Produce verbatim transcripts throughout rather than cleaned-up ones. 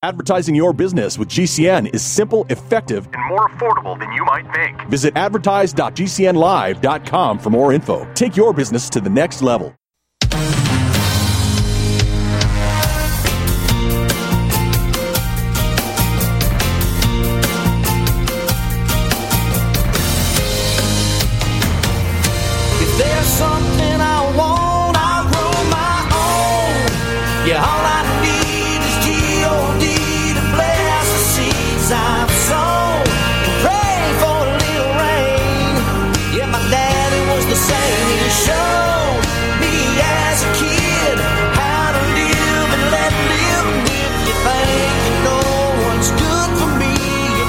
Advertising your business with G C N is simple, effective, and more affordable than you might think. Visit advertise dot g c n live dot com for more info. Take your business to the next level. If there's something I want, I'll grow my own. Yeah, all I I've sown and prayed for a little rain. Yeah, my daddy was the same. He showed me as a kid how to live and let live. And if you think you know what's good for me, you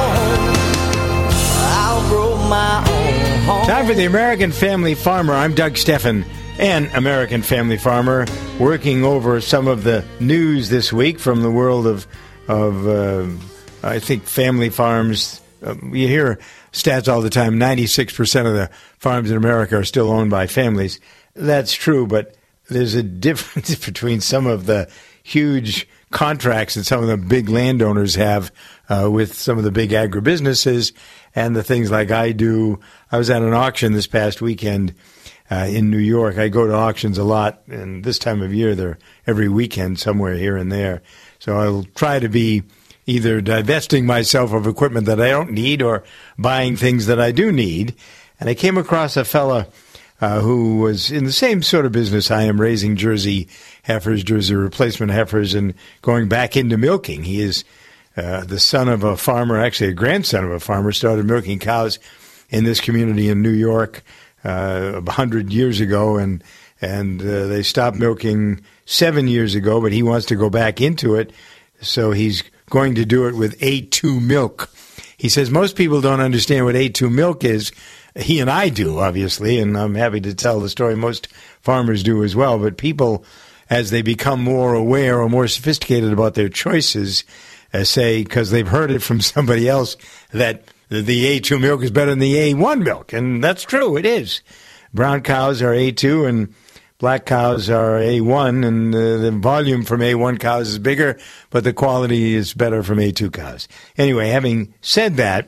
don't. I'll grow my own home. Time for the American Family Farmer. I'm Doug Steffen, an American Family Farmer, working over some of the news this week from the world of of. Uh, I think family farms, uh, you hear stats all the time, ninety-six percent of the farms in America are still owned by families. That's true, but there's a difference between some of the huge contracts that some of the big landowners have uh, with some of the big agribusinesses and the things like I do. I was at an auction this past weekend uh, in New York. I go to auctions a lot, and this time of year they're every weekend somewhere here and there. So I'll try to be either divesting myself of equipment that I don't need or buying things that I do need. And I came across a fella uh, who was in the same sort of business I am, raising Jersey heifers, Jersey replacement heifers, and going back into milking. He is uh, the son of a farmer, actually a grandson of a farmer, started milking cows in this community in New York uh, a hundred years ago, and, and uh, they stopped milking seven years ago, but he wants to go back into it, so he's going to do it with A two milk. He says most people don't understand what A two milk is. He and I do, obviously, and I'm happy to tell the story. Most farmers do as well, but people, as they become more aware or more sophisticated about their choices, uh, say, because they've heard it from somebody else, that the A two milk is better than the A one milk, and that's true, it is. Brown cows are A two, and black cows are A one, and uh, the volume from A one cows is bigger, but the quality is better from A two cows. Anyway, having said that,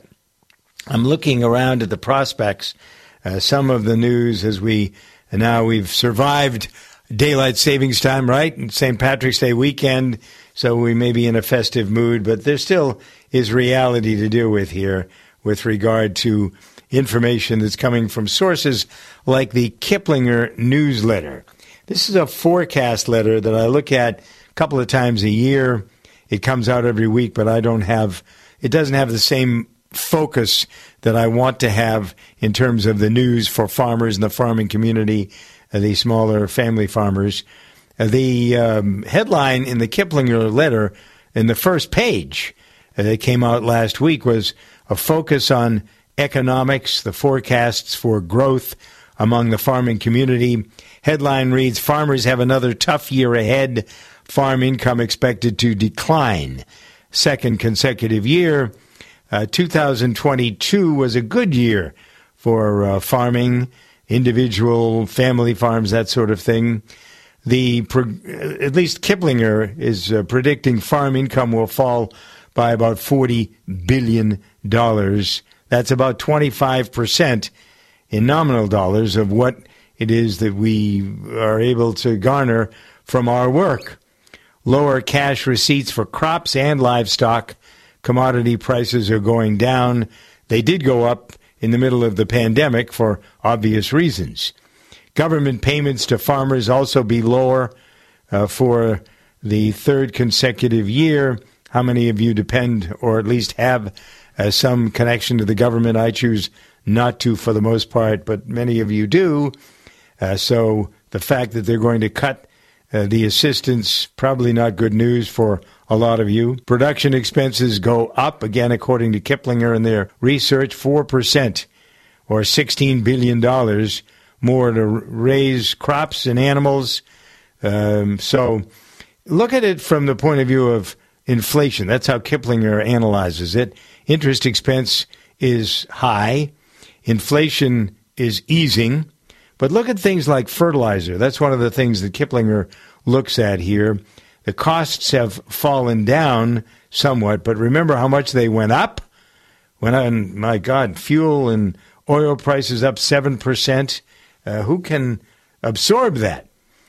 I'm looking around at the prospects. Uh, some of the news as we, and now we've survived daylight savings time, right? And Saint Patrick's Day weekend, so we may be in a festive mood, but there still is reality to deal with here with regard to information that's coming from sources like the Kiplinger newsletter. This is a forecast letter that I look at a couple of times a year. It comes out every week, but I don't have, it doesn't have the same focus that I want to have in terms of the news for farmers in the farming community, uh, the smaller family farmers. Uh, the um, headline in the Kiplinger letter in the first page uh, that came out last week was a focus on economics, the forecasts for growth among the farming community. Headline reads, farmers have another tough year ahead. Farm income expected to decline. Second consecutive year. Uh, two thousand twenty-two was a good year for uh, farming, individual family farms, that sort of thing. The at least Kiplinger is uh, predicting farm income will fall by about forty billion dollars. That's about twenty-five percent in nominal dollars of what it is that we are able to garner from our work. Lower cash receipts for crops and livestock. Commodity prices are going down. They did go up in the middle of the pandemic for obvious reasons. Government payments to farmers also be lower uh, for the third consecutive year. How many of you depend or at least have uh, some connection to the government? I choose not to for the most part, but many of you do. Uh, so the fact that they're going to cut uh, the assistance, probably not good news for a lot of you. Production expenses go up, again, according to Kiplinger and their research, four percent or sixteen billion dollars more to raise crops and animals. Um, so look at it from the point of view of inflation. That's how Kiplinger analyzes it. Interest expense is high. Inflation is easing. But look at things like fertilizer. That's one of the things that Kiplinger looks at here. the costs have fallen down somewhat, but remember how much they went up? Went on, my God, fuel and oil prices up seven percent. Uh, who can absorb that?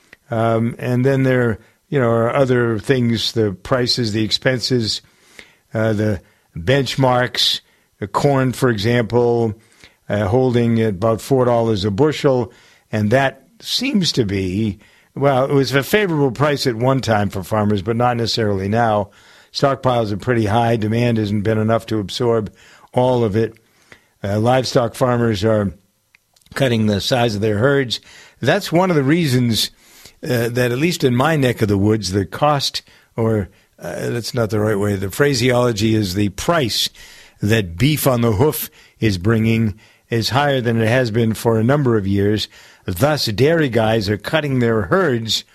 Um, and then there, you know, are other things, the prices, the expenses, uh, the benchmarks, the corn, for example, uh, holding at about four dollars a bushel, and that seems to be, well, it was a favorable price at one time for farmers, but not necessarily now. Stockpiles are pretty high. Demand hasn't been enough to absorb all of it. Uh, livestock farmers are cutting the size of their herds. That's one of the reasons uh, that, at least in my neck of the woods, the cost, or uh, that's not the right way, the phraseology is the price that beef on the hoof is bringing is higher than it has been for a number of years. Thus, dairy guys are cutting their herds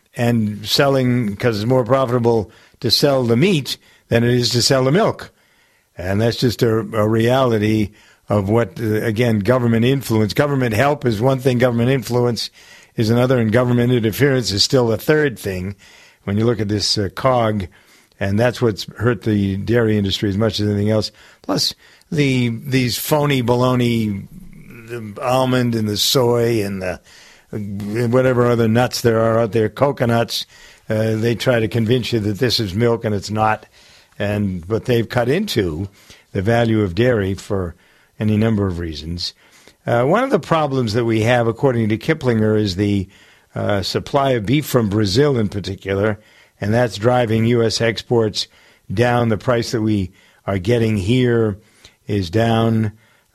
and selling, because it's more profitable to sell the meat than it is to sell the milk. And that's just a, a reality of what, uh, again, government influence. Government help is one thing, government influence is another, and government interference is still a third thing when you look at this uh, cog. And that's what's hurt the dairy industry as much as anything else. Plus, the these phony baloney, the almond and the soy and the whatever other nuts there are out there, coconuts, uh, they try to convince you that this is milk and it's not. And but they've cut into the value of dairy for any number of reasons. Uh, one of the problems that we have, according to Kiplinger, is the uh, supply of beef from Brazil in particular, and that's driving U S exports down. The price that we are getting here is down.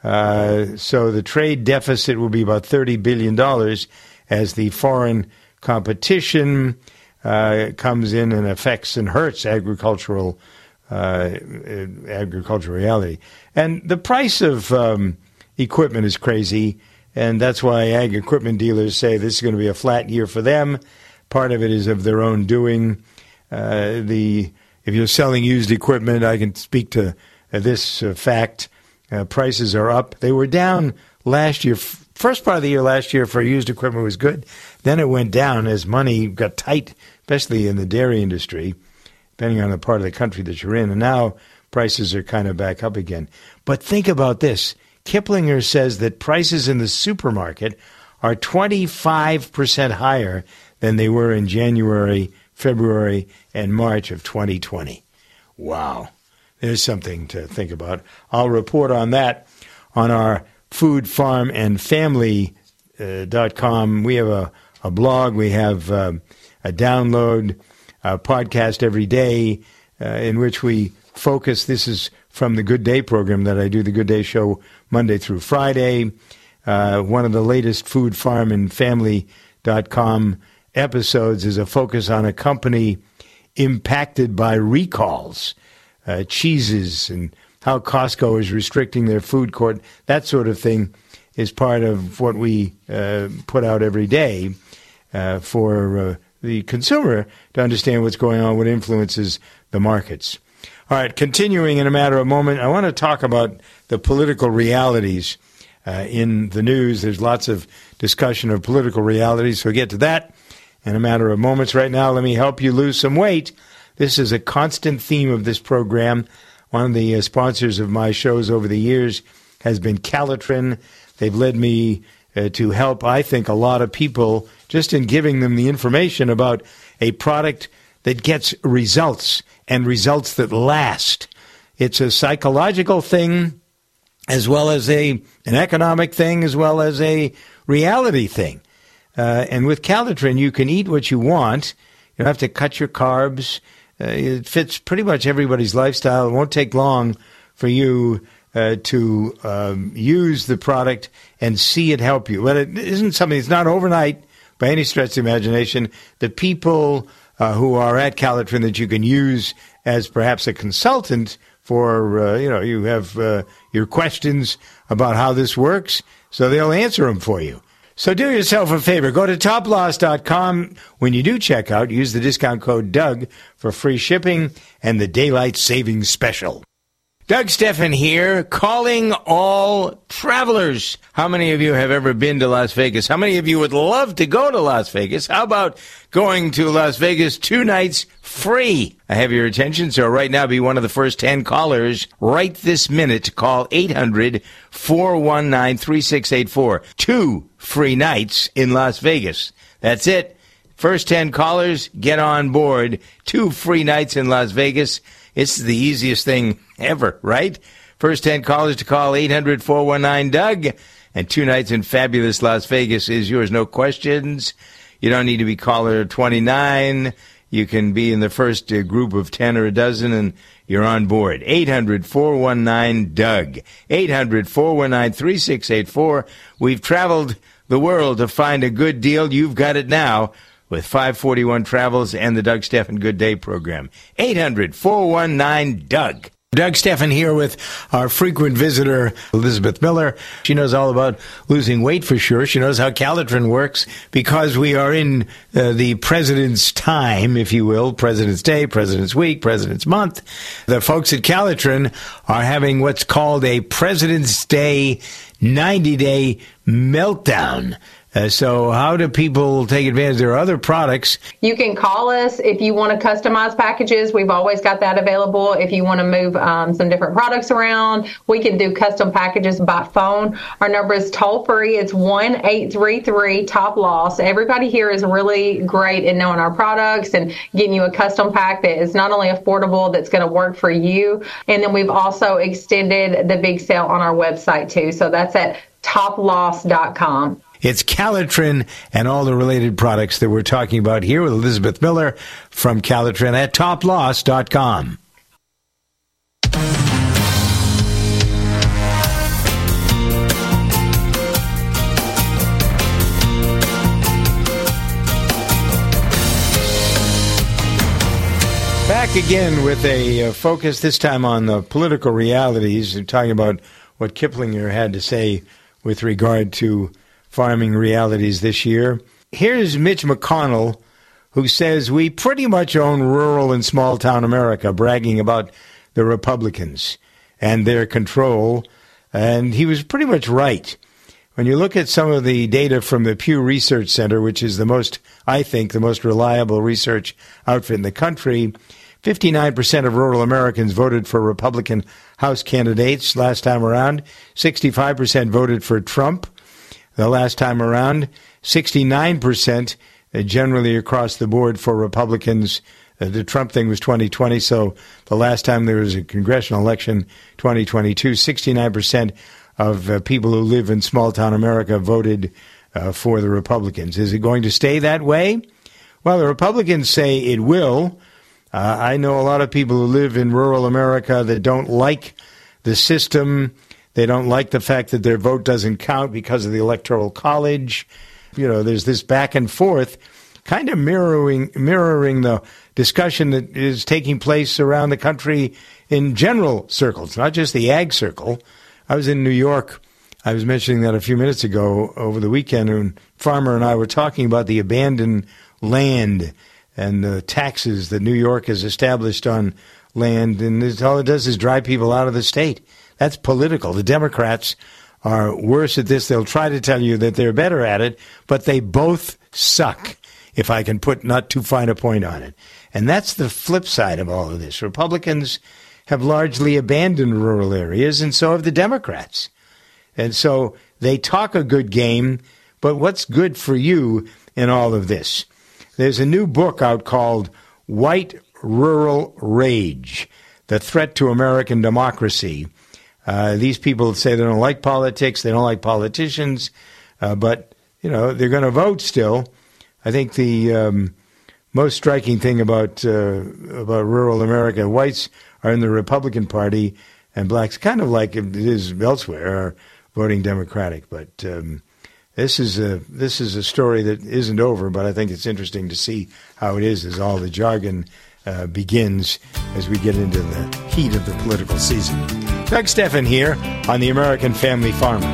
Uh, so the trade deficit will be about thirty billion dollars as the foreign competition uh, comes in and affects and hurts agricultural uh, agricultural reality. And the price of um, equipment is crazy, and that's why ag equipment dealers say this is going to be a flat year for them. Part of it is of their own doing. Uh, the if you're selling used equipment, I can speak to uh, this uh, fact. Uh, prices are up. They were down last year. F- first part of the year last year for used equipment was good. Then it went down as money got tight, especially in the dairy industry, depending on the part of the country that you're in. And now prices are kind of back up again. But think about this. Kiplinger says that prices in the supermarket are twenty-five percent higher than they were in January, February, and March of twenty twenty. Wow. There's something to think about. I'll report on that on our food, farm, and family dot com. We have a, a blog. We have uh, a download, a podcast every day uh, in which we focus. This is from the Good Day program that I do, the Good Day show Monday through Friday. Uh, one of the latest food, farm, and family dot com episodes is a focus on a company impacted by recalls. Uh, cheeses and how Costco is restricting their food court, that sort of thing is part of what we uh, put out every day uh, for uh, the consumer to understand what's going on, what influences the markets. All right, continuing in a matter of moment, I want to talk about the political realities uh, in the news. There's lots of discussion of political realities, so we'll get to that in a matter of moments. Right now, let me help you lose some weight. This is a constant theme of this program. One of the uh, sponsors of my shows over the years has been Calitrin. They've led me uh, to help, I think, a lot of people just in giving them the information about a product that gets results and results that last. It's a psychological thing as well as a an economic thing as well as a reality thing. Uh, and with Calitrin, you can eat what you want. You don't have to cut your carbs. Uh, it fits pretty much everybody's lifestyle. It won't take long for you uh, to um, use the product and see it help you. But it isn't something, it's not overnight by any stretch of the imagination. The people uh, who are at Calitrin that you can use as perhaps a consultant for, uh, you know, you have uh, your questions about how this works, so they'll answer them for you. So do yourself a favor. Go to top loss dot com. When you do check out, use the discount code Doug for free shipping and the Daylight Savings Special. Doug Steffen here, calling all travelers. How many of you have ever been to Las Vegas? How many of you would love to go to Las Vegas? How about going to Las Vegas two nights free? I have your attention, so right now be one of the first ten callers right this minute to call eight hundred, four one nine, three six eight four. Two free nights in Las Vegas. That's it. First ten callers, get on board. Two free nights in Las Vegas. It's the easiest thing ever, right? First ten callers to call eight hundred, four one nine, Doug. And two nights in fabulous Las Vegas is yours. No questions. You don't need to be caller twenty-nine. You can be in the first uh, group of ten or a dozen, and you're on board. eight hundred, four one nine, Doug. eight hundred, four one nine, three six eight four. We've traveled the world to find a good deal. You've got it now with five forty-one Travels and the Doug Steffen Good Day program. eight hundred, four one nine, Doug. Doug Steffen here with our frequent visitor, Elizabeth Miller. She knows all about losing weight for sure. She knows how Calitrin works because we are in uh, the President's time, if you will, President's Day, President's Week, President's Month. The folks at Calitrin are having what's called a President's Day ninety-day meltdown. Uh, so how do people take advantage? There are other products. You can call us if you want to customize packages. We've always got that available. If you want to move um, some different products around, we can do custom packages by phone. Our number is toll free. It's one eight three three top loss. Everybody here is really great in knowing our products and getting you a custom pack that is not only affordable, that's going to work for you. And then we've also extended the big sale on our website too. So that's at top loss dot com. It's Calitrin and all the related products that we're talking about here with Elizabeth Miller from Calitrin at top loss dot com. Back again with a uh, focus this time on the political realities. We're talking about what Kiplinger had to say with regard to farming realities this year. Here's Mitch McConnell, who says we pretty much own rural and small-town America, bragging about the Republicans and their control. And he was pretty much right. When you look at some of the data from the Pew Research Center, which is the most, I think, the most reliable research outfit in the country, fifty-nine percent of rural Americans voted for Republican House candidates last time around. sixty-five percent voted for Trump. The last time around, sixty-nine percent generally across the board for Republicans. Uh, the Trump thing was twenty twenty, so the last time there was a congressional election, twenty twenty-two, sixty-nine percent of uh, people who live in small-town America voted uh, for the Republicans. Is it going to stay that way? Well, the Republicans say it will. Uh, I know a lot of people who live in rural America that don't like the system. They don't like the fact that their vote doesn't count because of the Electoral College. You know, there's this back and forth, kind of mirroring mirroring the discussion that is taking place around the country in general circles, not just the ag circle. I was in New York. I was mentioning that a few minutes ago over the weekend, and Farmer and I were talking about the abandoned land and the taxes that New York has established on land, and this, all it does is drive people out of the state. That's political. The Democrats are worse at this. They'll try to tell you that they're better at it, but they both suck, if I can put not too fine a point on it. And that's the flip side of all of this. Republicans have largely abandoned rural areas, and so have the Democrats. And so they talk a good game, but what's good for you in all of this? There's a new book out called White Rural Rage, The Threat to American Democracy. Uh, these people say they don't like politics, they don't like politicians, uh, but, you know, they're going to vote still. I think the um, most striking thing about uh, about rural America, whites are in the Republican Party, and blacks, kind of like it is elsewhere, are voting Democratic. But um, this is a this is a story that isn't over, but I think it's interesting to see how it is as all the jargon uh, begins as we get into the heat of the political season. Doug Steffen here on the American Family Farmer.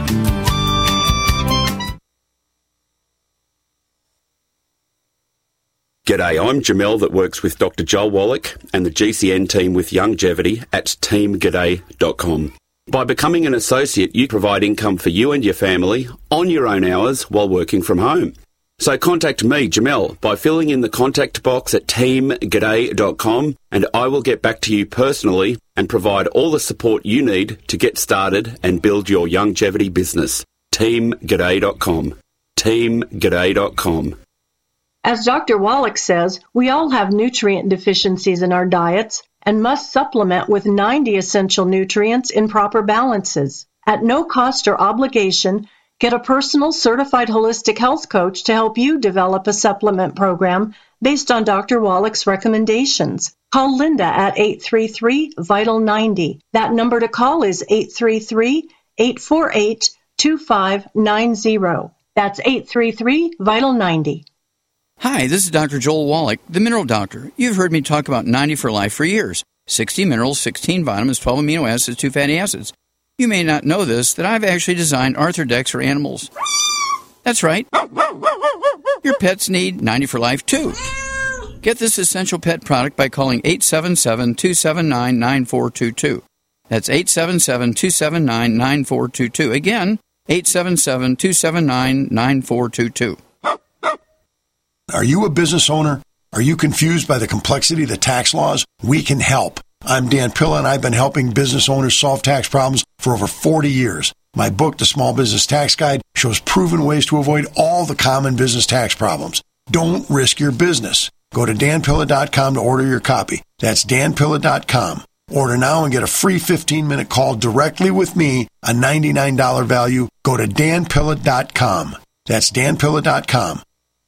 G'day, I'm Jamel that works with Doctor Joel Wallach and the G C N team with Youngevity at team g'day dot com. By becoming an associate, you provide income for you and your family on your own hours while working from home. So contact me, Jamel, by filling in the contact box at team g'day dot com, and I will get back to you personally and provide all the support you need to get started and build your Youngevity business. team g'day dot com. team g'day dot com. As Doctor Wallach says, we all have nutrient deficiencies in our diets and must supplement with ninety essential nutrients in proper balances. At no cost or obligation, get a personal certified holistic health coach to help you develop a supplement program based on Doctor Wallach's recommendations. Call Linda at eight three three, vital ninety. That number to call is eight three three, eight four eight, two five nine zero. That's eight three three, vital ninety. Hi, this is Doctor Joel Wallach, the Mineral Doctor. You've heard me talk about ninety for Life for years. sixty minerals, sixteen vitamins, twelve amino acids, two fatty acids. You may not know this, that I've actually designed Arthrodex for animals. That's right. Your pets need ninety for Life, too. Get this essential pet product by calling eight seven seven, two seven nine, nine four two two. That's eight seven seven, two seven nine, nine four two two. Again, eight seven seven, two seven nine, nine four two two. Are you a business owner? Are you confused by the complexity of the tax laws? We can help. I'm Dan Pilla, and I've been helping business owners solve tax problems for over forty years. My book, The Small Business Tax Guide, shows proven ways to avoid all the common business tax problems. Don't risk your business. Go to dan pilla dot com to order your copy. That's dan pilla dot com. Order now and get a free fifteen-minute call directly with me, a ninety-nine dollars value. Go to dan pilla dot com. That's dan pilla dot com.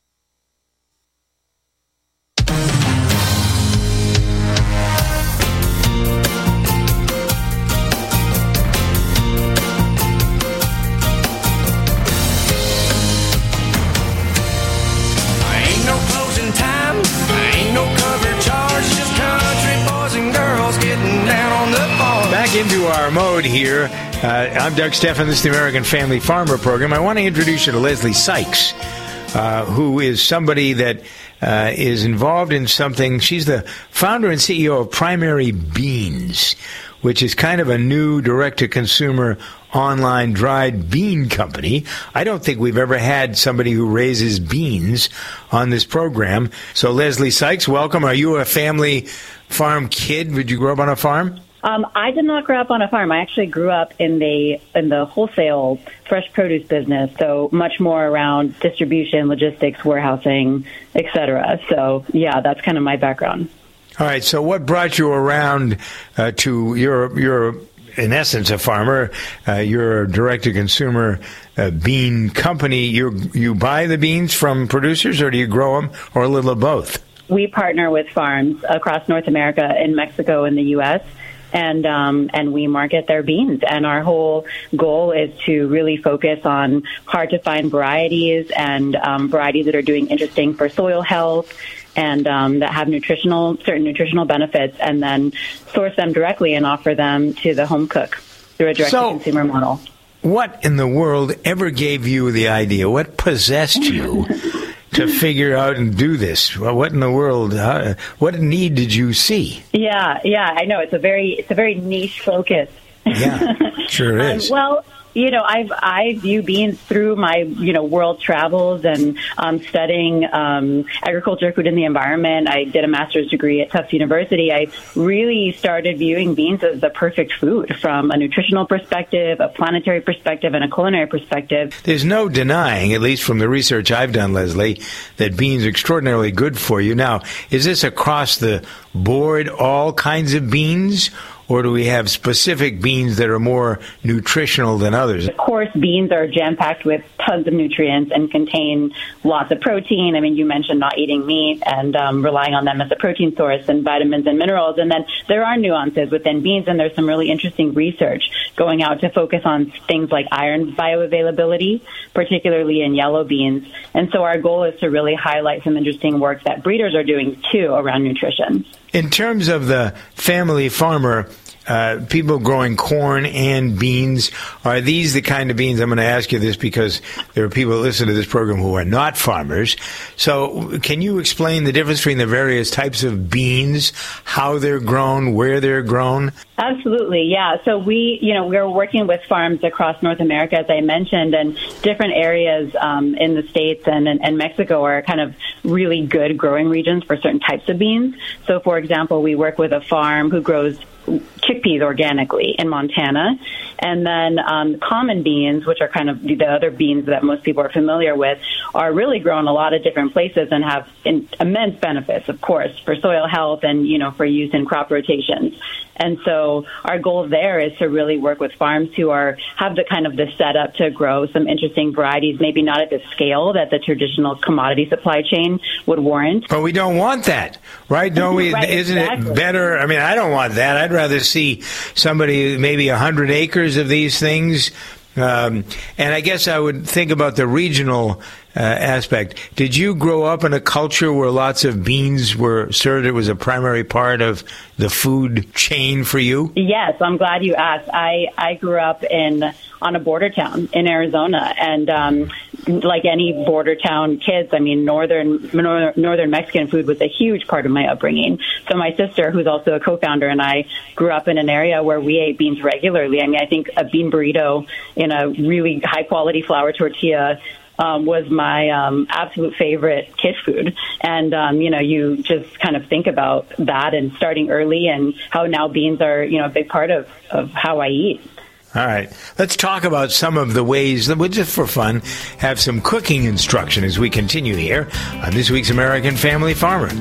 Into our mode here. Uh, I'm Doug Steffen. This is the American Family Farmer Program. I want to introduce you to Leslie Sykes, uh, who is somebody that uh, is involved in something. She's the founder and C E O of Primary Beans, which is kind of a new direct-to-consumer online dried bean company. I don't think we've ever had somebody who raises beans on this program. So, Leslie Sykes, welcome. Are you a family farm kid? Did you grow up on a farm? Um, I did not grow up on a farm. I actually grew up in the in the wholesale fresh produce business, so much more around distribution, logistics, warehousing, et cetera. So, yeah, that's kind of my background. All right. So, what brought you around uh, to your your in essence a farmer? Uh, you're a direct-to-consumer uh, bean company. You you buy the beans from producers, or do you grow them, or a little of both? We partner with farms across North America, in Mexico, and the U S And um, and we market their beans. And our whole goal is to really focus on hard-to-find varieties and um, varieties that are doing interesting for soil health and um, that have nutritional certain nutritional benefits, and then source them directly and offer them to the home cook through a direct-to-consumer so, model. What in the world ever gave you the idea? What possessed you to figure out and do this? Well, what in the world? How, what need did you see? Yeah, yeah, I know it's a very it's a very niche focus. Yeah, sure is. um, well, you know, I've I view beans through my you know world travels and um, studying um, agriculture, food, and the environment. I did a master's degree at Tufts University. I really started viewing beans as the perfect food from a nutritional perspective, a planetary perspective, and a culinary perspective. There's no denying, at least from the research I've done, Leslie, that beans are extraordinarily good for you. Now, is this across the board, all kinds of beans? Or do we have specific beans that are more nutritional than others? Of course, beans are jam-packed with tons of nutrients and contain lots of protein. I mean, you mentioned not eating meat and um, relying on them as a protein source, and vitamins and minerals. And then there are nuances within beans, and there's some really interesting research going out to focus on things like iron bioavailability, particularly in yellow beans. And so our goal is to really highlight some interesting work that breeders are doing, too, around nutrition. In terms of the family farmer, uh, people growing corn and beans. Are these the kind of beans? I'm going to ask you this because there are people that listen to this program who are not farmers. So can you explain the difference between the various types of beans, how they're grown, where they're grown? Absolutely, yeah. So we, you know, we're working with farms across North America, as I mentioned, and different areas um, in the States and, and, and Mexico are kind of really good growing regions for certain types of beans. So, for example, we work with a farm who grows chickpeas organically in Montana. And then um, common beans, which are kind of the other beans that most people are familiar with, are really grown a lot of different places and have in, immense benefits, of course, for soil health and, you know, for use in crop rotations. And so our goal there is to really work with farms who are have the kind of the setup to grow some interesting varieties, maybe not at the scale that the traditional commodity supply chain would warrant. But we don't want that, right? Don't we? Right, Isn't exactly. it better? I mean, I don't want that. I'd rather see somebody maybe one hundred acres of these things. Um, and I guess I would think about the regional uh, aspect. Did you grow up in a culture where lots of beans were served? It was a primary part of the food chain for you? Yes, I'm glad you asked. I, I grew up in on a border town in Arizona, and um, like any border town kids, I mean, northern northern Mexican food was a huge part of my upbringing. So my sister, who's also a co-founder, and I grew up in an area where we ate beans regularly. I mean, I think a bean burrito in a really high-quality flour tortilla Um, was my um, absolute favorite kid food. And, um, you know, you just kind of think about that and starting early and how now beans are, you know, a big part of, of how I eat. All right. Let's talk about some of the ways that we'll just for fun have some cooking instruction as we continue here on this week's American Family Farmer.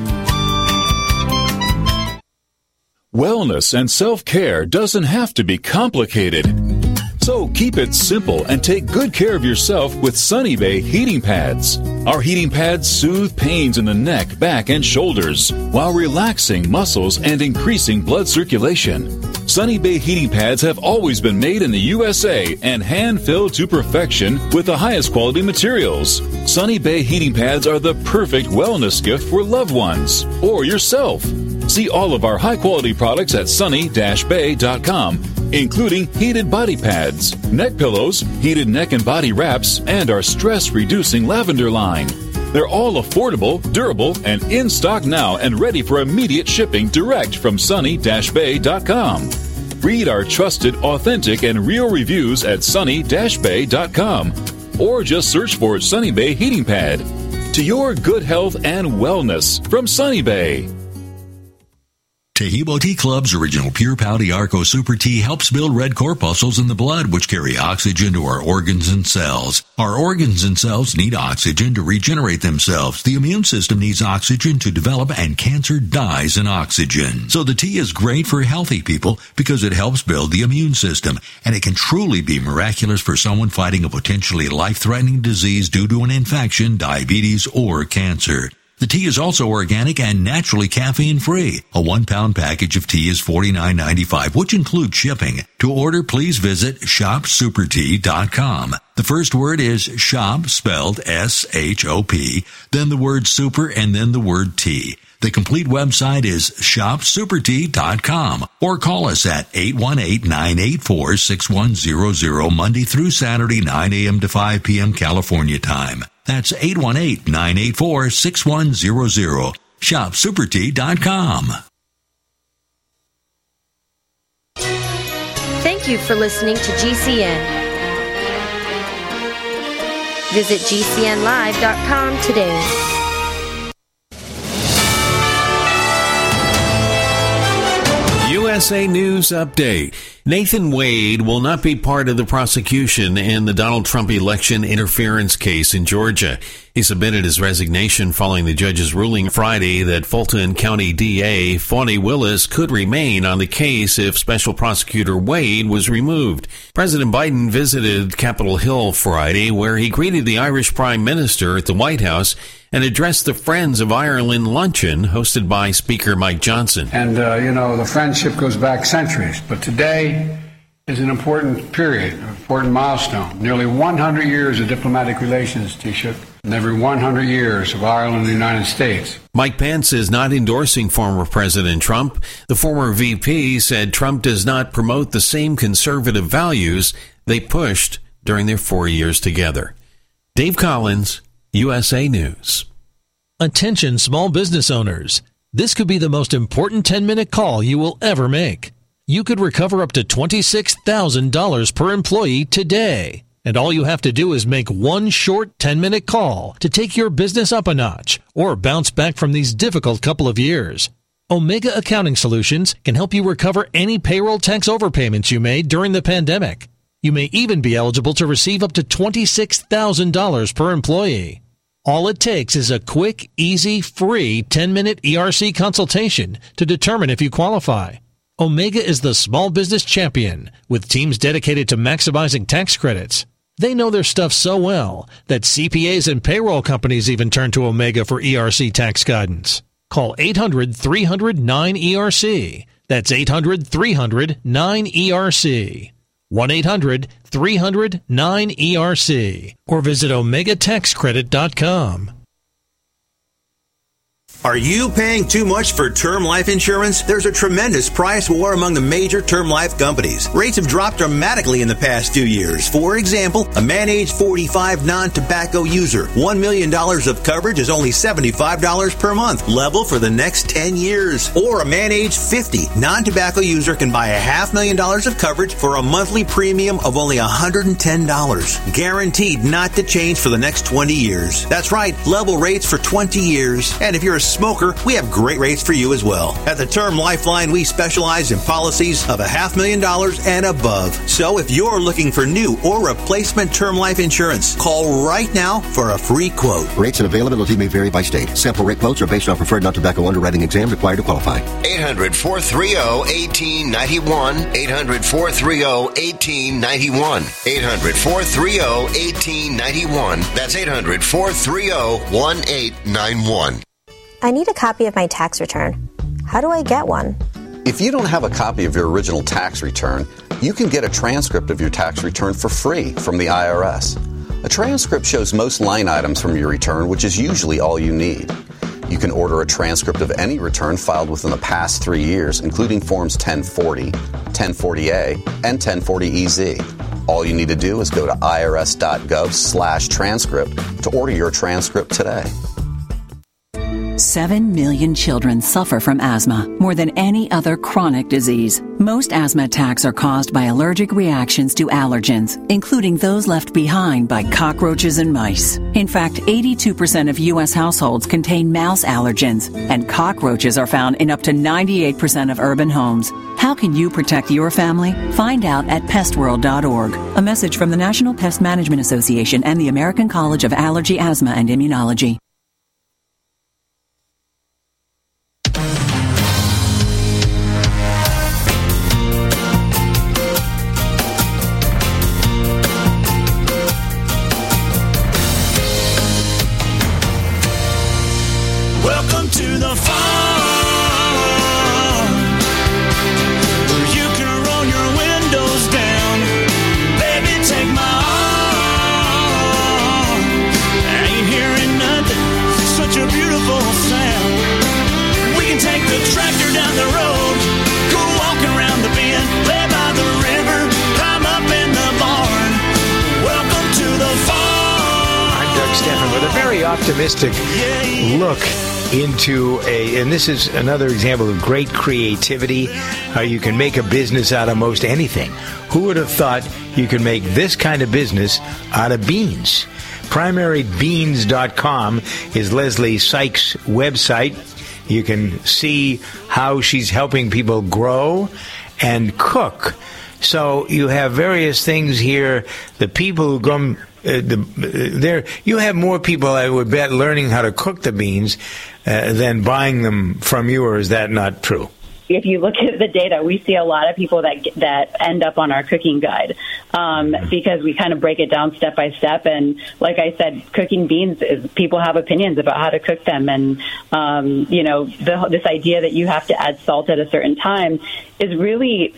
Wellness and self-care doesn't have to be complicated. So keep it simple and take good care of yourself with Sunny Bay heating pads. Our heating pads soothe pains in the neck, back, and shoulders while relaxing muscles and increasing blood circulation. Sunny Bay heating pads have always been made in the U S A and hand-filled to perfection with the highest quality materials. Sunny Bay heating pads are the perfect wellness gift for loved ones or yourself. See all of our high-quality products at sunny dash bay dot com, including heated body pads, neck pillows, heated neck and body wraps, and our stress-reducing lavender line. They're all affordable, durable, and in stock now and ready for immediate shipping direct from sunny dash bay dot com. Read our trusted, authentic, and real reviews at sunny dash bay dot com or just search for Sunny Bay Heating Pad. To your good health and wellness from Sunny Bay. Tehebo Tea Club's original Pure Pouty Arco Super Tea helps build red corpuscles in the blood, which carry oxygen to our organs and cells. Our organs and cells need oxygen to regenerate themselves. The immune system needs oxygen to develop, and cancer dies in oxygen. So the tea is great for healthy people because it helps build the immune system, and it can truly be miraculous for someone fighting a potentially life-threatening disease due to an infection, diabetes, or cancer. The tea is also organic and naturally caffeine-free. A one-pound package of tea is forty-nine ninety-five, which includes shipping. To order, please visit shop super tea dot com. The first word is shop, spelled S H O P, then the word super, and then the word tea. The complete website is shop super tea dot com, or call us at eight one eight, nine eight four, six one zero zero Monday through Saturday, nine a.m. to five p.m. California time. That's eight one eight, nine eight four, six one zero zero. shop super tea dot com. Thank you for listening to G C N. Visit G C N live dot com today. U S A News Update. Nathan Wade will not be part of the prosecution in the Donald Trump election interference case in Georgia. He submitted his resignation following the judge's ruling Friday that Fulton County D A Fonnie Willis could remain on the case if Special Prosecutor Wade was removed. President Biden visited Capitol Hill Friday, where he greeted the Irish Prime Minister at the White House and addressed the Friends of Ireland luncheon hosted by Speaker Mike Johnson. And, uh, you know, the friendship goes back centuries, but today is an important period, an important milestone. Nearly one hundred years of diplomatic relations, Taoiseach. in every one hundred years of Ireland and the United States. Mike Pence is not endorsing former President Trump. The former V P said Trump does not promote the same conservative values they pushed during their four years together. Dave Collins, U S A News. Attention small business owners. This could be the most important ten-minute call you will ever make. You could recover up to twenty-six thousand dollars per employee today. And all you have to do is make one short ten-minute call to take your business up a notch or bounce back from these difficult couple of years. Omega Accounting Solutions can help you recover any payroll tax overpayments you made during the pandemic. You may even be eligible to receive up to twenty-six thousand dollars per employee. All it takes is a quick, easy, free ten-minute E R C consultation to determine if you qualify. Omega is the small business champion with teams dedicated to maximizing tax credits. They know their stuff so well that C P As and payroll companies even turn to Omega for E R C tax guidance. Call eight hundred, three hundred, nine E R C. That's eight hundred, three hundred, nine E R C. one eight hundred, three hundred, nine E R C. Or visit omega tax credit dot com. Are you paying too much for term life insurance? There's a tremendous price war among the major term life companies. Rates have dropped dramatically in the past two years. For example, a man age forty-five non-tobacco user, one million dollars of coverage is only seventy-five dollars per month, level for the next ten years. Or a man age fifty non-tobacco user can buy a half million dollars of coverage for a monthly premium of only one hundred ten dollars. Guaranteed not to change for the next twenty years. That's right, level rates for twenty years. And if you're a smoker, we have great rates for you as well. At the Term Lifeline, we specialize in policies of a half million dollars and above. So if you're looking for new or replacement term life insurance, call right now for a free quote. Rates and availability may vary by state. Sample rate quotes are based on preferred non-tobacco underwriting exam required to qualify. eight hundred, four three zero, one eight nine one. eight hundred, four three zero, one eight nine one. eight hundred, four three zero, one eight nine one. That's eight hundred, four three zero, one eight nine one. I need a copy of my tax return. How do I get one? If you don't have a copy of your original tax return, you can get a transcript of your tax return for free from the I R S. A transcript shows most line items from your return, which is usually all you need. You can order a transcript of any return filed within the past three years, including Forms ten forty, ten forty A, and ten forty E Z. All you need to do is go to irs.gov slash transcript to order your transcript today. Seven million children suffer from asthma, more than any other chronic disease. Most asthma attacks are caused by allergic reactions to allergens, including those left behind by cockroaches and mice. In fact, eighty-two percent of U S households contain mouse allergens, and cockroaches are found in up to ninety-eight percent of urban homes. How can you protect your family? Find out at pest world dot org. A message from the National Pest Management Association and the American College of Allergy, Asthma, and Immunology. Welcome to the farm, where you can roll your windows down. Baby, take my arm. I ain't hearing nothing, such a beautiful sound. We can take the tractor down the road, go walking around the bend, lay by the river, climb up in the barn. Welcome to the farm. I'm Doug Stephan with a very optimistic look into a, and this is another example of great creativity, how you can make a business out of most anything. Who would have thought you could make this kind of business out of beans? primary beans dot com is Leslie Sykes' website. You can see how she's helping people grow and cook. So you have various things here. The people who come, uh, the, uh, there, you have more people, I would bet, learning how to cook the beans uh, than buying them from you, or is that not true? If you look at the data, we see a lot of people that that end up on our cooking guide um, because we kind of break it down step by step. And like I said, cooking beans, is, people have opinions about how to cook them. And, um, you know, the, this idea that you have to add salt at a certain time is really simply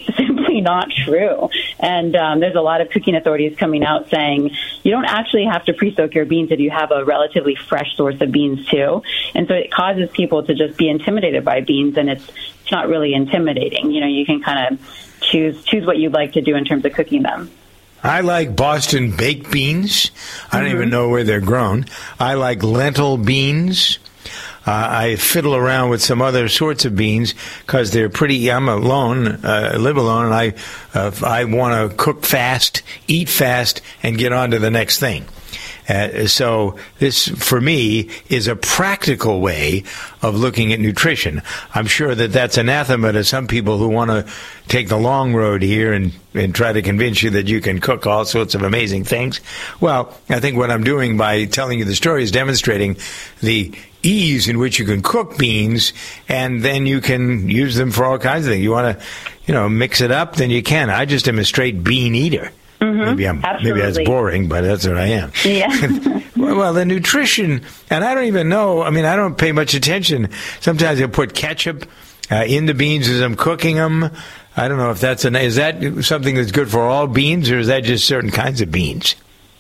simply not true. And um, there's a lot of cooking authorities coming out saying you don't actually have to pre-soak your beans if you have a relatively fresh source of beans too. And so it causes people to just be intimidated by beans, and it's it's not really intimidating. You know, you can kind of choose choose what you'd like to do in terms of cooking them. I like Boston baked beans. I don't mm-hmm. even know where they're grown. I like lentil beans. Uh, I fiddle around with some other sorts of beans because they're pretty. I'm alone, uh, live alone, and I uh, I want to cook fast, eat fast, and get on to the next thing. Uh, so this, for me, is a practical way of looking at nutrition. I'm sure that that's anathema to some people who want to take the long road here and, and try to convince you that you can cook all sorts of amazing things. Well, I think what I'm doing by telling you the story is demonstrating the ease in which you can cook beans, and then you can use them for all kinds of things. You want to, you know, mix it up, then you can. I just am a straight bean eater. Mm-hmm. Maybe I'm Absolutely. maybe that's boring, but that's what I am. Yeah. well, well, the nutrition, and I don't even know. I mean, I don't pay much attention. Sometimes I put ketchup uh, in the beans as I'm cooking them. I don't know if that's an is that something that's good for all beans, or is that just certain kinds of beans?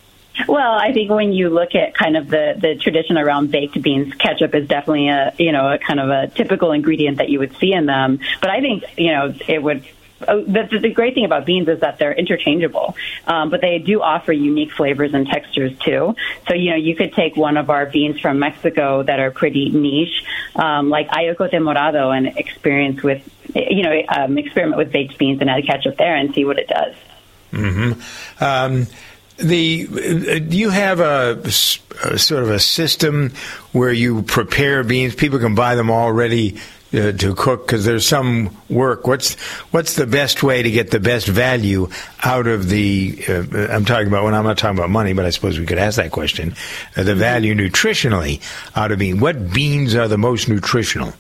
Well, I think when you look at kind of the, the tradition around baked beans, ketchup is definitely a you know a kind of a typical ingredient that you would see in them. But I think you know it would. Oh, the, the great thing about beans is that they're interchangeable, um, but they do offer unique flavors and textures too. So, you know, you could take one of our beans from Mexico that are pretty niche, um, like ayocote morado, and experience with, you know, um, experiment with baked beans and add ketchup there and see what it does. Mm-hmm. Um, the uh, do you have a, a sort of a system where you prepare beans? People can buy them already Uh, to cook, because there's some work. What's what's the best way to get the best value out of the? Uh, I'm talking about when I'm not talking about money, but I suppose we could ask that question. Uh, the value nutritionally out of beans. What beans are the most nutritional?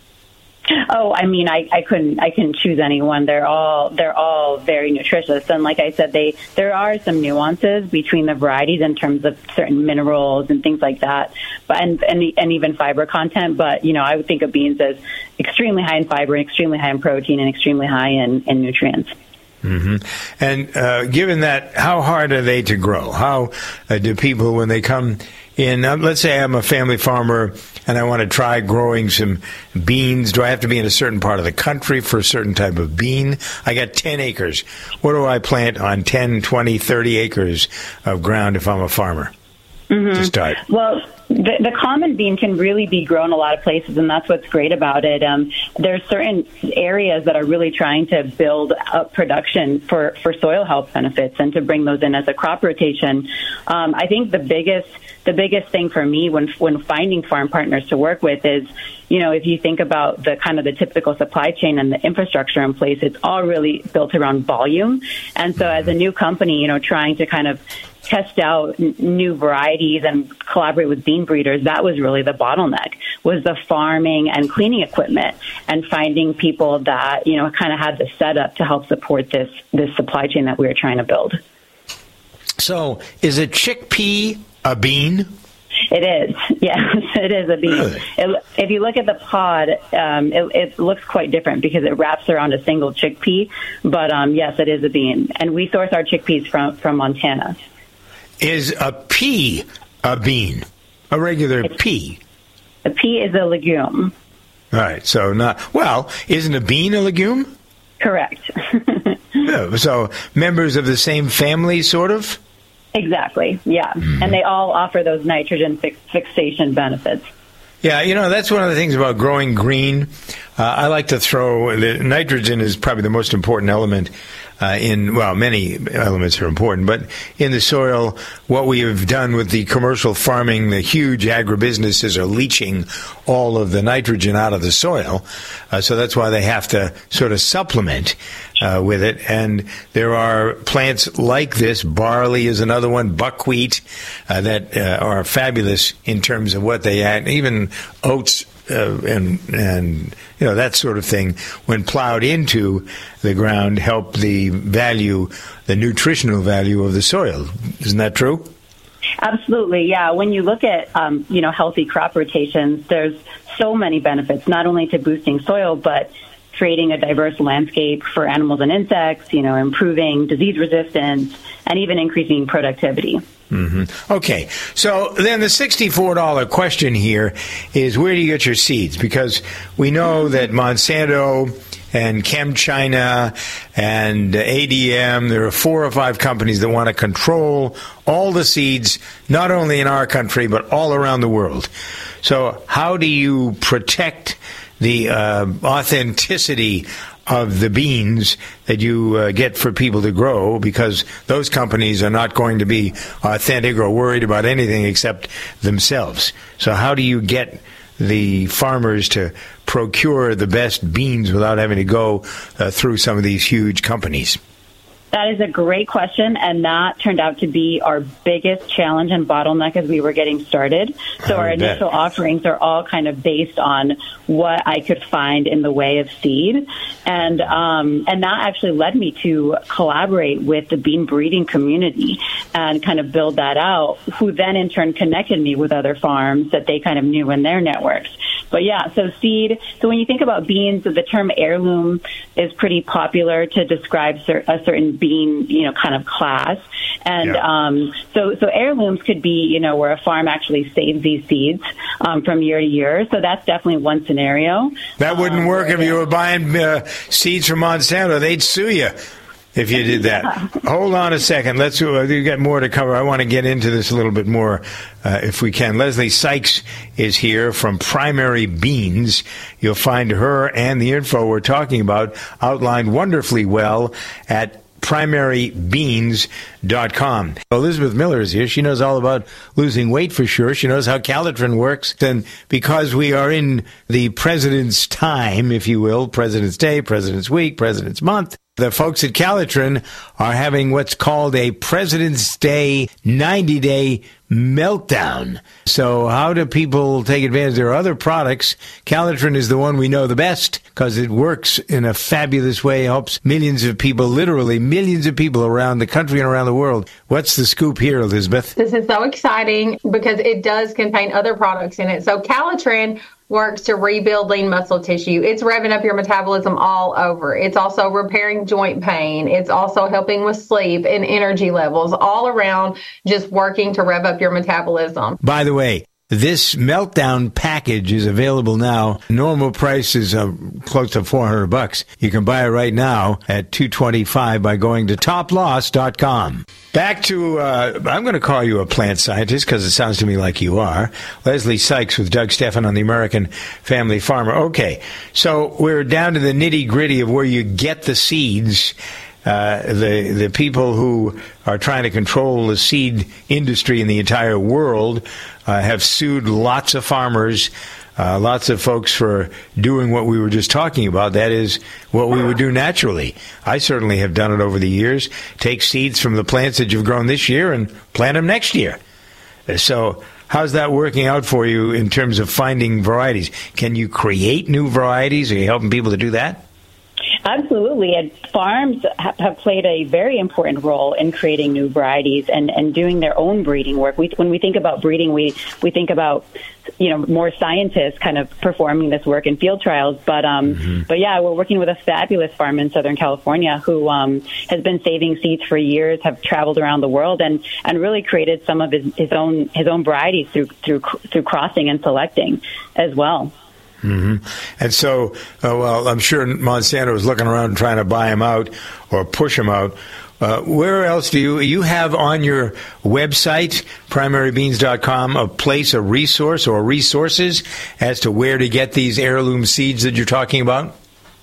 Oh, I mean, I, I couldn't I couldn't choose anyone. They're all they're all very nutritious, and like I said, they there are some nuances between the varieties in terms of certain minerals and things like that, but and and, and even fiber content. But you know, I would think of beans as extremely high in fiber, extremely high in protein, and extremely high in, in nutrients. Mm-hmm. And uh, given that, how hard are they to grow? How uh, do people, when they come in, uh, let's say I'm a family farmer and I want to try growing some beans, do I have to be in a certain part of the country for a certain type of bean? I got ten acres. What do I plant on ten, twenty, thirty acres of ground if I'm a farmer mm-hmm. to start? Well, The, the common bean can really be grown a lot of places, and that's what's great about it. Um, there's certain areas that are really trying to build up production for, for soil health benefits and to bring those in as a crop rotation. Um, I think the biggest the biggest thing for me when when finding farm partners to work with is, you know, if you think about the kind of the typical supply chain and the infrastructure in place, it's all really built around volume. And so as a new company, you know, trying to kind of test out n- new varieties and collaborate with bean breeders, that was really the bottleneck, was the farming and cleaning equipment and finding people that, you know, kind of had the setup to help support this, this supply chain that we were trying to build. So is a chickpea a bean? It is. Yes, it is a bean. Really? It, if you look at the pod, um, it, it looks quite different because it wraps around a single chickpea. But um, yes, it is a bean. And we source our chickpeas from, from Montana. Is a pea a bean? A regular it's, pea? A pea is a legume. All right. So not, well, isn't a bean a legume? Correct. Yeah, so members of the same family, sort of? Exactly, yeah. Mm-hmm. And they all offer those nitrogen fix- fixation benefits. Yeah, you know, that's one of the things about growing green. Uh, I like to throw, the nitrogen is probably the most important element uh, in, well, many elements are important, but in the soil, what we have done with the commercial farming, the huge agribusinesses are leaching all of the nitrogen out of the soil. Uh, so that's why they have to sort of supplement uh, with it. And there are plants like this. Barley is another one, buckwheat, uh, that uh, are fabulous in terms of what they add. Even oats uh, and and you know that sort of thing, when plowed into the ground, help the value, the nutritional value of the soil. Isn't that true? Absolutely, yeah. When you look at um, you know healthy crop rotations, there's so many benefits, not only to boosting soil, but creating a diverse landscape for animals and insects, you know, improving disease resistance, and even increasing productivity. Mm-hmm. Okay, so then the sixty-four dollars question here is, where do you get your seeds? Because we know that Monsanto and ChemChina and A D M, there are four or five companies that want to control all the seeds, not only in our country, but all around the world. So how do you protect the uh, authenticity of the beans that you uh, get for people to grow, because those companies are not going to be authentic or worried about anything except themselves? So how do you get the farmers to procure the best beans without having to go uh, through some of these huge companies? That is a great question, and that turned out to be our biggest challenge and bottleneck as we were getting started. So our initial offerings are all kind of based on what I could find in the way of seed. And um, and that actually led me to collaborate with the bean breeding community and kind of build that out, who then in turn connected me with other farms that they kind of knew in their networks. But yeah, so seed, so when you think about beans, the term heirloom is pretty popular to describe cer- a certain bean, you know, kind of class. And yeah. um, so, so heirlooms could be, you know, where a farm actually saves these seeds um, from year to year. So that's definitely one scenario. That wouldn't um, work if you were buying uh, seeds from Monsanto. They'd sue you if you did that. Yeah. Hold on a second. Let's. Uh, you got more to cover. I want to get into this a little bit more, uh, if we can. Leslie Sykes is here from Primary Beans. You'll find her and the info we're talking about outlined wonderfully well at primary beans dot com. Elizabeth Miller is here. She knows all about losing weight for sure. She knows how Calitrin works. And because we are in the President's time, if you will, President's Day, President's Week, President's Month, the folks at Calitrin are having what's called a President's Day ninety-day meltdown. So how do people take advantage? There are other products. Calitrin is the one we know the best because it works in a fabulous way, helps millions of people, literally millions of people around the country and around the world. What's the scoop here, Elizabeth? This is so exciting because it does contain other products in it. So Calitrin works to rebuild lean muscle tissue. It's revving up your metabolism all over. It's also repairing joint pain. It's also helping with sleep and energy levels, all around just working to rev up your metabolism. By the way, this meltdown package is available now. Normal price is uh, close to four hundred bucks. You can buy it right now at two twenty-five by going to top loss dot com. Back to, uh, I'm going to call you a plant scientist because it sounds to me like you are. Leslie Sykes with Doug Stephan on the American Family Farmer. Okay, so we're down to the nitty-gritty of where you get the seeds. Uh, the the people who are trying to control the seed industry in the entire world uh, have sued lots of farmers, uh, lots of folks for doing what we were just talking about. That is what we would do naturally. I certainly have done it over the years. Take seeds from the plants that you've grown this year and plant them next year. So how's that working out for you in terms of finding varieties? Can you create new varieties? Are you helping people to do that? Absolutely. And farms have played a very important role in creating new varieties and, and doing their own breeding work. We, when we think about breeding, we, we think about, you know, more scientists kind of performing this work in field trials. But, um, mm-hmm. but yeah, we're working with a fabulous farm in Southern California who um, has been saving seeds for years, have traveled around the world, and, and really created some of his, his own his own varieties through through through crossing and selecting as well. Mm-hmm. And so, uh, well, I'm sure Monsanto is looking around and trying to buy them out or push them out. Uh, where else do you you have on your website, primary beans dot com, a place, a resource or resources as to where to get these heirloom seeds that you're talking about?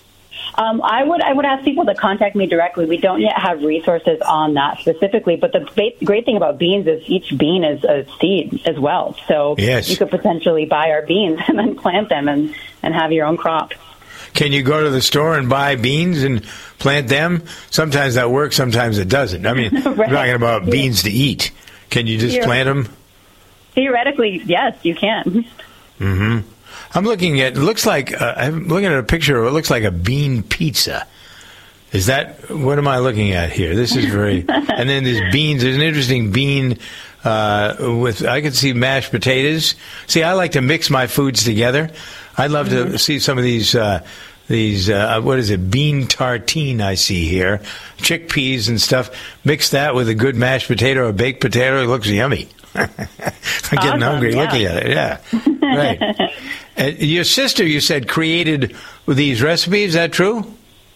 Um, I would I would ask people to contact me directly. We don't yet have resources on that specifically, but the ba- great thing about beans is each bean is a seed as well. So yes. You could potentially buy our beans and then plant them and, and have your own crop. Can you go to the store and buy beans and plant them? Sometimes that works, sometimes it doesn't. I mean, right. We're talking about yeah. beans to eat. Can you just Theor- plant them? Theoretically, yes, you can. Mm-hmm. I'm looking at, it looks like, uh, I'm looking at a picture of it looks like a bean pizza. Is that, what am I looking at here? This is very, and then there's beans, there's an interesting bean uh, with, I can see mashed potatoes. See, I like to mix my foods together. I'd love to see some of these uh, these uh, what is it, bean tartine I see here, chickpeas and stuff. Mix that with a good mashed potato or baked potato. It looks yummy. I'm getting Awesome, hungry yeah. looking at it. Yeah, right. Uh, your sister, you said, created these recipes. Is that true?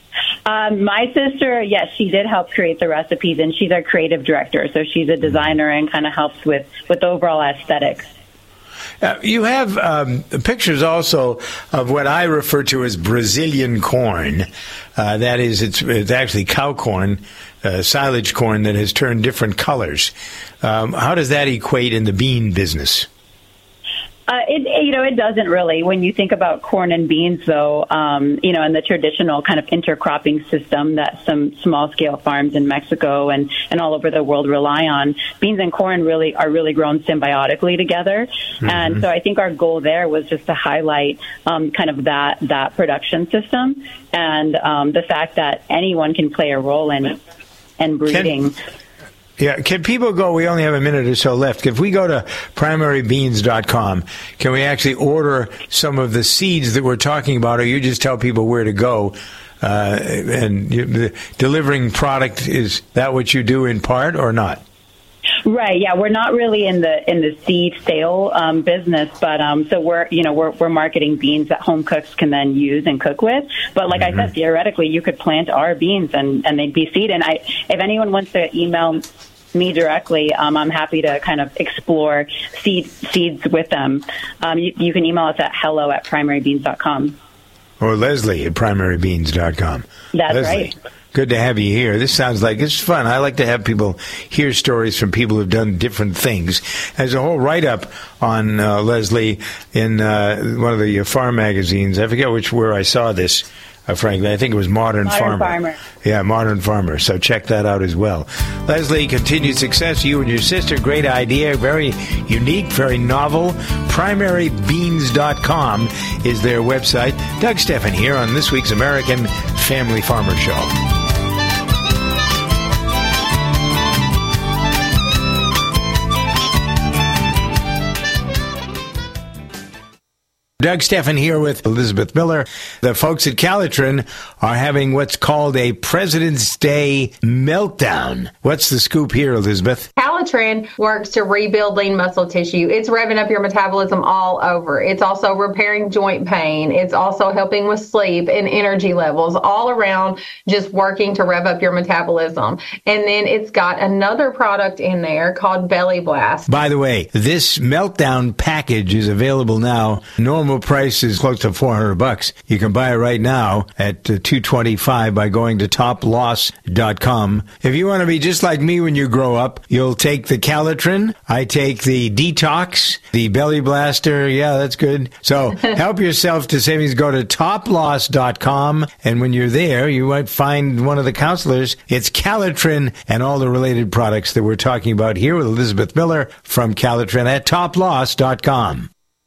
Um, my sister, yes, she did help create the recipes, and she's our creative director. So she's a designer and kind of helps with, with the overall aesthetics. Uh, you have um, pictures also of what I refer to as Brazilian corn. Uh, that is, it's, it's actually cow corn, uh, silage corn that has turned different colors. Um, how does that equate in the bean business? Uh, it, you know, it doesn't really. When you think about corn and beans, though, um, you know, and the traditional kind of intercropping system that some small-scale farms in Mexico and, and all over the world rely on, beans and corn really are really grown symbiotically together. Mm-hmm. And so I think our goal there was just to highlight um, kind of that that production system and um, the fact that anyone can play a role in and breeding. Can- Yeah, can people go, we only have a minute or so left, if we go to primary beans dot com, can we actually order some of the seeds that we're talking about, or you just tell people where to go? Uh, and you, the delivering product, is that what you do in part or not? Right. Yeah, we're not really in the in the seed sale um, business, but um, so we're you know we're we're marketing beans that home cooks can then use and cook with. But like mm-hmm. I said, theoretically, you could plant our beans and, and they'd be seed. And I, if anyone wants to email me directly, um, I'm happy to kind of explore seed seeds with them. Um, you, you can email us at hello at primary beans dot com. Or Leslie at primary beans dot com. That's Leslie, right. Good to have you here. This sounds like it's fun. I like to have people hear stories from people who've done different things. There's a whole write-up on uh, Leslie in uh, one of the uh, farm magazines. I forget which where I saw this. Uh, frankly, I think it was Modern, Modern Farmer. Farmer. Yeah, Modern Farmer. So check that out as well. Leslie, continued success. You and your sister. Great idea. Very unique, very novel. primary beans dot com is their website. Doug Stephan here on this week's American Family Farmer Show. Doug Stephan here with Elizabeth Miller. The folks at Calitrin are having what's called a President's Day meltdown. What's the scoop here, Elizabeth? Calitrin works to rebuild lean muscle tissue. It's revving up your metabolism all over. It's also repairing joint pain. It's also helping with sleep and energy levels, all around just working to rev up your metabolism. And then it's got another product in there called Belly Blast. By the way, this meltdown package is available now. Normal price is close to four hundred bucks. You can buy it right now at uh, two twenty-five by going to top loss dot com. If you want to be just like me when you grow up, you'll take the Calitrin. I take the Detox, the Belly Blaster. Yeah, that's good. So help yourself to savings. Go to top loss dot com, and when you're there, you might find one of the counselors. It's Calitrin and all the related products that we're talking about here with Elizabeth Miller from Calitrin at top loss dot com.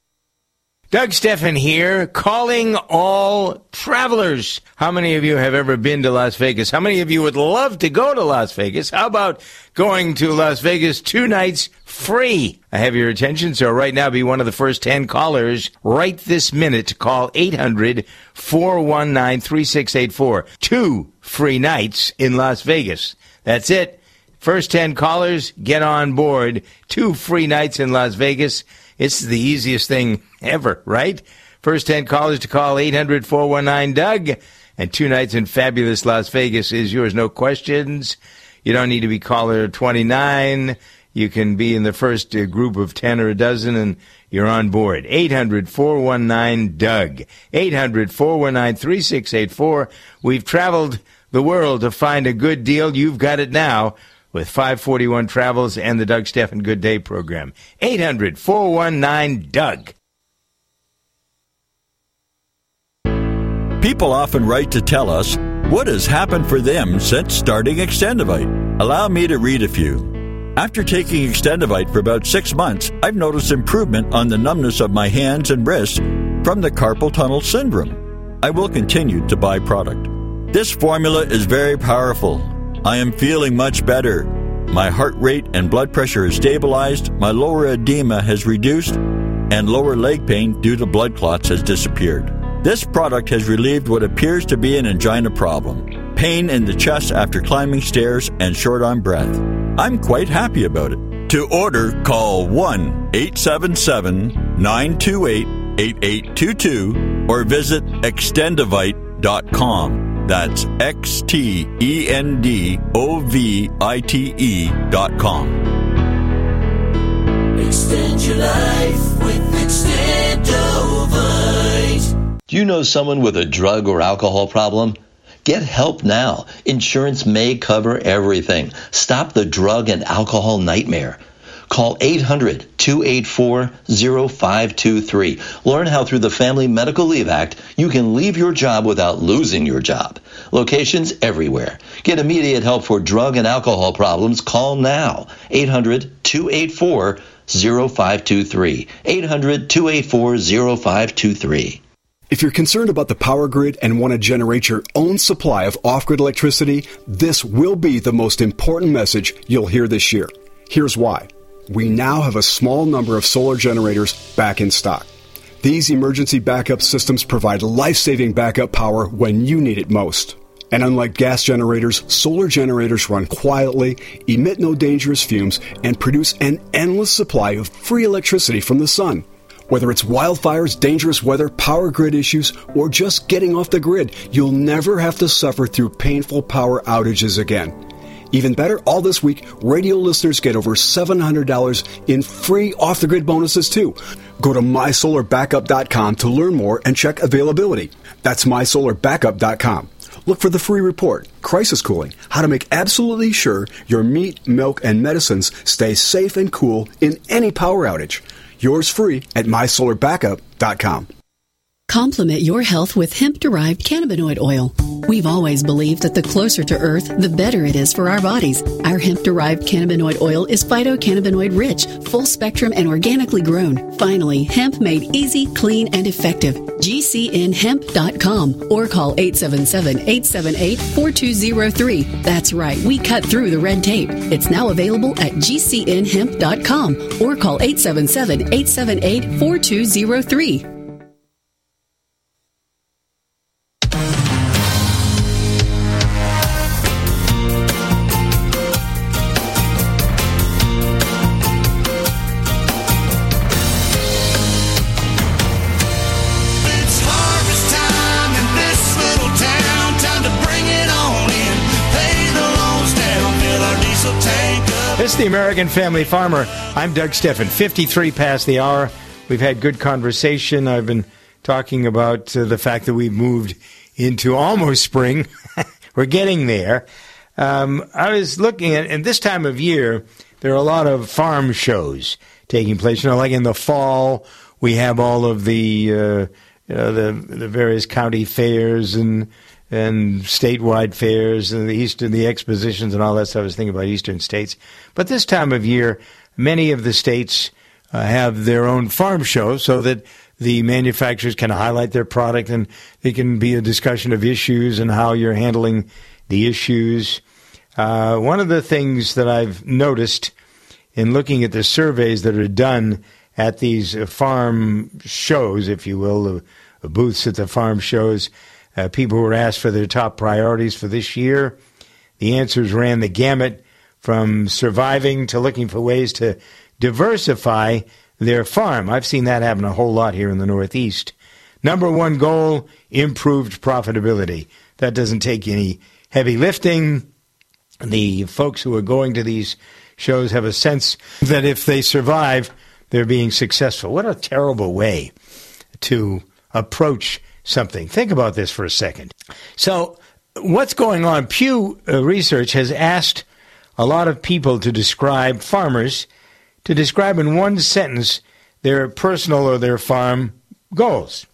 Doug Stephan here, calling all travelers. How many of you have ever been to Las Vegas? How many of you would love to go to Las Vegas? How about going to Las Vegas two nights free? I have your attention, so right now be one of the first ten callers right this minute to call eight hundred, four one nine, three six eight four. Two free nights in Las Vegas. That's it. First ten callers, get on board. Two free nights in Las Vegas. It's the easiest thing ever, right? First ten callers to call eight hundred, four one nine, Doug. And two nights in fabulous Las Vegas is yours. No questions. You don't need to be caller twenty-nine. You can be in the first uh, group of ten or a dozen, and you're on board. eight hundred, four one nine, Doug. eight hundred, four one nine, three six eight four. We've traveled the world to find a good deal. You've got it now with five forty-one Travels and the Doug Stephan Good Day program. eight hundred, four one nine, Doug. People often write to tell us what has happened for them since starting Extendivite. Allow me to read a few. After taking Extendivite for about six months, I've noticed improvement on the numbness of my hands and wrists from the carpal tunnel syndrome. I will continue to buy product. This formula is very powerful. I am feeling much better. My heart rate and blood pressure is stabilized, my lower edema has reduced, and lower leg pain due to blood clots has disappeared. This product has relieved what appears to be an angina problem, pain in the chest after climbing stairs, and short on breath. I'm quite happy about it. To order, call one eight seven seven, nine two eight, eight eight two two or visit extendovite dot com. That's X T E N D O V I T E dot com. Extend your life with Extendovite. Do you know someone with a drug or alcohol problem? Get help now. Insurance may cover everything. Stop the drug and alcohol nightmare. Call eight hundred, two eight four, zero five two three. Learn how through the Family Medical Leave Act you can leave your job without losing your job. Locations everywhere. Get immediate help for drug and alcohol problems. Call now. eight hundred, two eight four, zero five two three. eight hundred, two eight four, zero five two three. If you're concerned about the power grid and want to generate your own supply of off-grid electricity, this will be the most important message you'll hear this year. Here's why. We now have a small number of solar generators back in stock. These emergency backup systems provide life-saving backup power when you need it most. And unlike gas generators, solar generators run quietly, emit no dangerous fumes, and produce an endless supply of free electricity from the sun. Whether it's wildfires, dangerous weather, power grid issues, or just getting off the grid, you'll never have to suffer through painful power outages again. Even better, all this week, radio listeners get over seven hundred dollars in free off-the-grid bonuses, too. Go to my solar backup dot com to learn more and check availability. That's my solar backup dot com. Look for the free report, Crisis Cooling, how to make absolutely sure your meat, milk, and medicines stay safe and cool in any power outage. Yours free at my solar backup dot com. Complement your health with hemp-derived cannabinoid oil. We've always believed that the closer to Earth, the better it is for our bodies. Our hemp-derived cannabinoid oil is phytocannabinoid-rich, full-spectrum, and organically grown. Finally, hemp made easy, clean, and effective. G C N hemp dot com or call eight seven seven, eight seven eight, four two zero three. That's right, we cut through the red tape. It's now available at G C N hemp dot com or call eight seven seven, eight seven eight, four two zero three. This is the American Family Farmer. I'm Doug Steffen. fifty-three past the hour. We've had good conversation. I've been talking about uh, the fact that we've moved into almost spring. We're getting there. Um, I was looking at, and this time of year, there are a lot of farm shows taking place. You know, like in the fall, we have all of the uh, you know, the the various county fairs and and statewide fairs and the Eastern, the expositions and all that stuff. I was thinking about Eastern states. But this time of year, many of the states uh, have their own farm shows so that the manufacturers can highlight their product and it can be a discussion of issues and how you're handling the issues. Uh, one of the things that I've noticed in looking at the surveys that are done at these uh, farm shows, if you will, the, the booths at the farm shows, Uh, people were asked for their top priorities for this year. The answers ran the gamut from surviving to looking for ways to diversify their farm. I've seen that happen a whole lot here in the Northeast. Number one goal, improved profitability. That doesn't take any heavy lifting. The folks who are going to these shows have a sense that if they survive, they're being successful. What a terrible way to approach something. Think about this for a second. So what's going on? Pew Research has asked a lot of people to describe, farmers, to describe in one sentence their personal or their farm goals.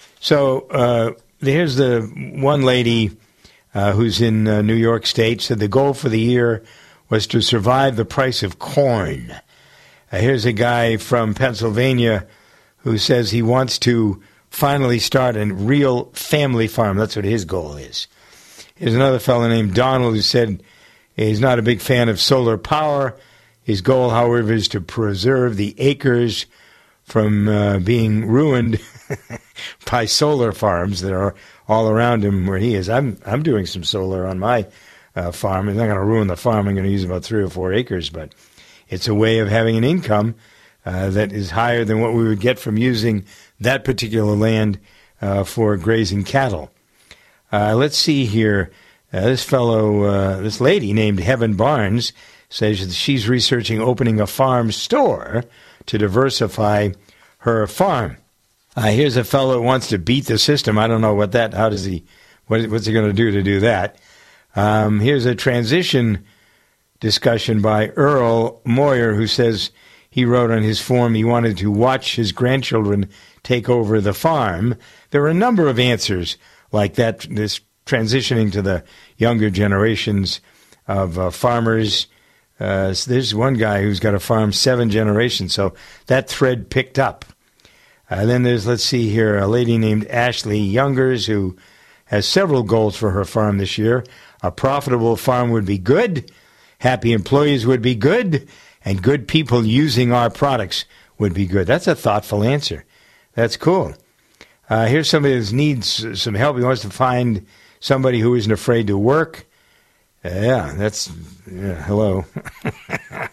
So uh, here's the one lady uh, who's in uh, New York State, said the goal for the year was to survive the price of corn. Uh, here's a guy from Pennsylvania who says he wants to finally start a real family farm. That's what his goal is. Here's another fellow named Donald who said he's not a big fan of solar power. His goal, however, is to preserve the acres from uh, being ruined by solar farms that are all around him where he is. I'm I'm doing some solar on my uh, farm. It's not going to ruin the farm. I'm going to use about three or four acres, but it's a way of having an income uh, that is higher than what we would get from using that particular land uh, for grazing cattle. Uh, let's see here. Uh, this fellow, uh, this lady named Heaven Barnes says that she's researching opening a farm store to diversify her farm. Uh, here's a fellow who wants to beat the system. I don't know what that, how does he, what, what's he going to do to do that? Um, here's a transition discussion by Earl Moyer, who says he wrote on his form he wanted to watch his grandchildren take over the farm. There are a number of answers like that, this transitioning to the younger generations of uh, farmers. Uh, so there's one guy who's got a farm seven generations, so that thread picked up. Uh, then there's, let's see here, a lady named Ashley Youngers who has several goals for her farm this year. A profitable farm would be good, happy employees would be good, and good people using our products would be good. That's a thoughtful answer. That's cool. Uh, here's somebody that needs some help. He wants to find somebody who isn't afraid to work. Uh, yeah, that's, yeah, hello. uh,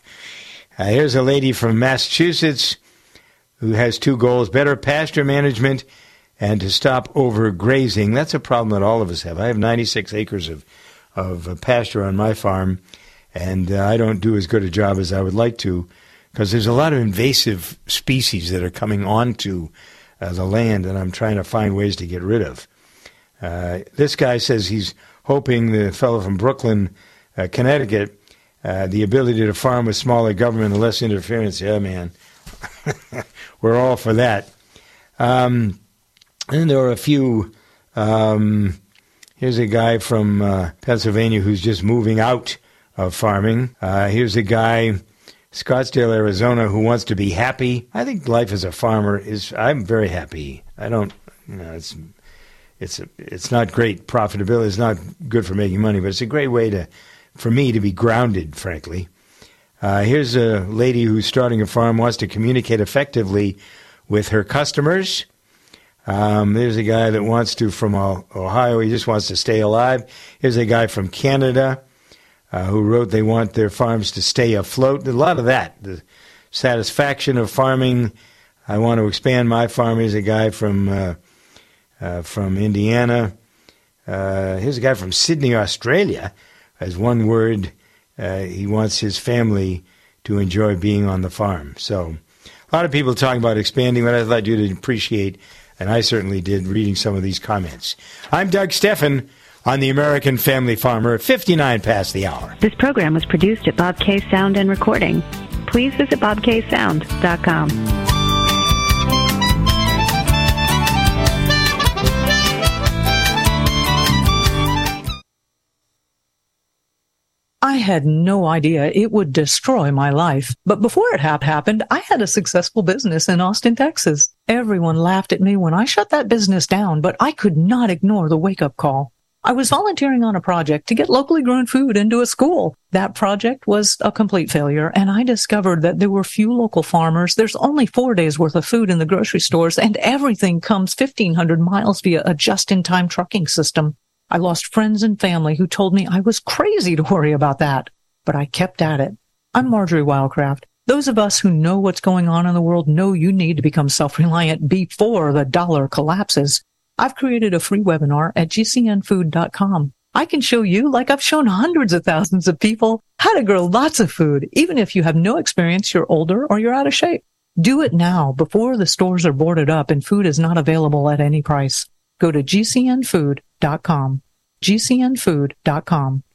here's a lady from Massachusetts who has two goals: better pasture management and to stop overgrazing. That's a problem that all of us have. I have ninety-six acres of, of uh, pasture on my farm, and uh, I don't do as good a job as I would like to because there's a lot of invasive species that are coming onto uh, the land, and I'm trying to find ways to get rid of. Uh, this guy says he's hoping, the fellow from Brooklyn, uh, Connecticut, uh, the ability to farm with smaller government and less interference. Yeah, man. We're all for that. Um, and there are a few. Um, here's a guy from uh, Pennsylvania who's just moving out of farming. Uh, here's a guy, Scottsdale, Arizona, who wants to be happy. I think life as a farmer is, I'm very happy. I don't, you know, it's... It's a, it's not great profitability. It's not good for making money, but it's a great way to, for me, to be grounded, frankly. Uh, here's a lady who's starting a farm, wants to communicate effectively with her customers. Um, there's a guy that wants to, from Ohio, he just wants to stay alive. Here's a guy from Canada uh, who wrote they want their farms to stay afloat. A lot of that, the satisfaction of farming. I want to expand my farm. Here's a guy from... Uh, Uh, from Indiana. Uh, here's a guy from Sydney, Australia. As one word, uh, he wants his family to enjoy being on the farm. So a lot of people talking about expanding, but I thought you'd appreciate, and I certainly did, reading some of these comments. I'm Doug Steffen on the American Family Farmer, fifty-nine past the hour. This program was produced at Bob K Sound and Recording. Please visit bob k sound dot com. I had no idea it would destroy my life. But before it ha- happened, I had a successful business in Austin, Texas. Everyone laughed at me when I shut that business down, but I could not ignore the wake-up call. I was volunteering on a project to get locally grown food into a school. That project was a complete failure, and I discovered that there were few local farmers. There's only four days' worth of food in the grocery stores, and everything comes fifteen hundred miles via a just-in-time trucking system. I lost friends and family who told me I was crazy to worry about that, but I kept at it. I'm Marjorie Wildcraft. Those of us who know what's going on in the world know you need to become self-reliant before the dollar collapses. I've created a free webinar at g c n food dot com. I can show you, like I've shown hundreds of thousands of people, how to grow lots of food, even if you have no experience, you're older, or you're out of shape. Do it now before the stores are boarded up and food is not available at any price. Go to g c n food dot com. g c n food dot com.